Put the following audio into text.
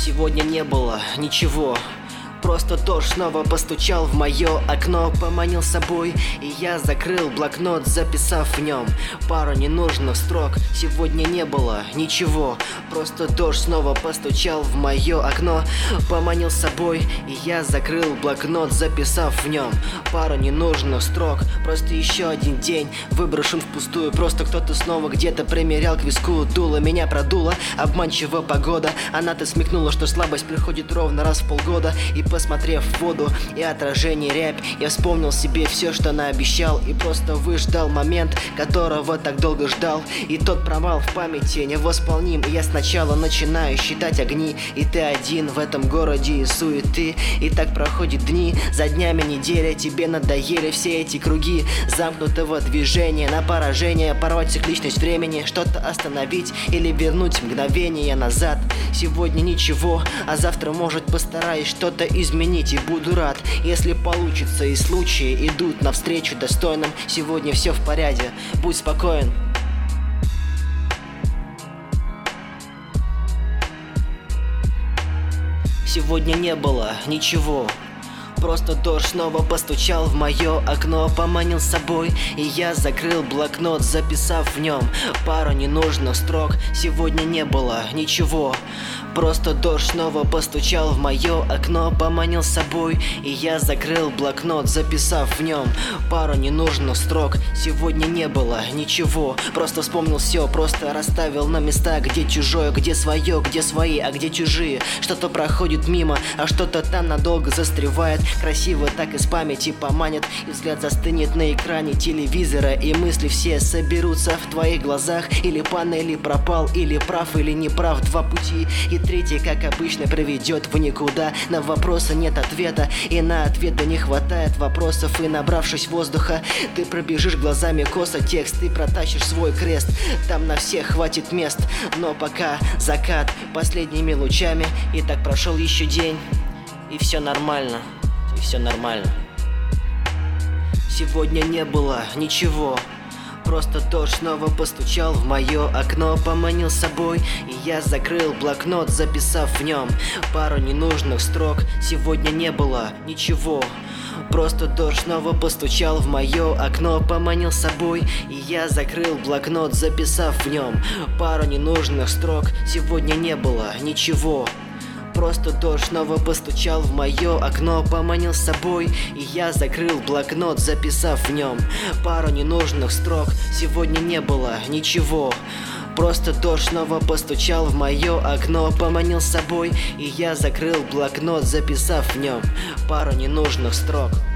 Сегодня не было ничего. Просто дождь снова постучал в мое окно, поманил с собой, и я закрыл блокнот, записав в нем пару ненужных строк. Сегодня не было ничего. Просто дождь снова постучал в мое окно, поманил с собой, и я закрыл блокнот, записав в нем пару ненужных строк. Просто еще один день выброшен впустую. Просто кто-то снова где-то примерял к виску дуло. Меня продуло обманчивая погода. Она-то смекнула, что слабость приходит ровно раз в полгода. И посмотрев в воду и отражение рябь, я вспомнил себе все, что наобещал, и просто выждал момент, которого так долго ждал. И тот провал в памяти невосполним. И я сначала начинаю считать огни, и ты один в этом городе и суеты. И так проходят дни, за днями неделя. Тебе надоели все эти круги замкнутого движения на поражение. Порвать цикличность времени, что-то остановить или вернуть мгновение назад. Сегодня ничего, а завтра, может, постараюсь что-то изменить, и буду рад, если получится. И случаи идут навстречу достойным. Сегодня все в порядке, будь спокоен. Сегодня не было ничего. Просто дождь снова постучал в мое окно, поманил с собой, и я закрыл блокнот, записав в нем пару ненужных строк. Сегодня не было ничего. Просто дождь снова постучал в мое окно, поманил с собой, и я закрыл блокнот, записав в нем пару ненужных строк. Сегодня не было ничего. Просто вспомнил все, просто расставил на места, где чужое, где свое, где свои, а где чужие. Что-то проходит мимо, а что-то там надолго застревает. Красиво так из памяти поманит, и взгляд застынет на экране телевизора, и мысли все соберутся в твоих глазах. Или панели пропал, или прав, или не прав, два пути, и третий, как обычно, приведет в никуда. На вопросы нет ответа, и на ответы не хватает вопросов. И набравшись воздуха, ты пробежишь глазами косо текст, ты протащишь свой крест. Там на всех хватит мест, но пока закат последними лучами. И так прошел еще день, и все нормально. И все нормально. Сегодня не было ничего. Просто дождь снова постучал в мое окно, поманил с собой, и я закрыл блокнот, записав в нем пару ненужных строк. Сегодня не было ничего. Просто дождь снова постучал в мое окно, поманил с собой, и я закрыл блокнот, записав в нем пару ненужных строк. Сегодня не было ничего. Просто дождь снова постучал в мое окно, поманил с собой, и я закрыл блокнот, записав в нем пару ненужных строк. Сегодня не было ничего. Просто дождь снова постучал в мое окно, поманил с собой, и я закрыл блокнот, записав в нем пару ненужных строк.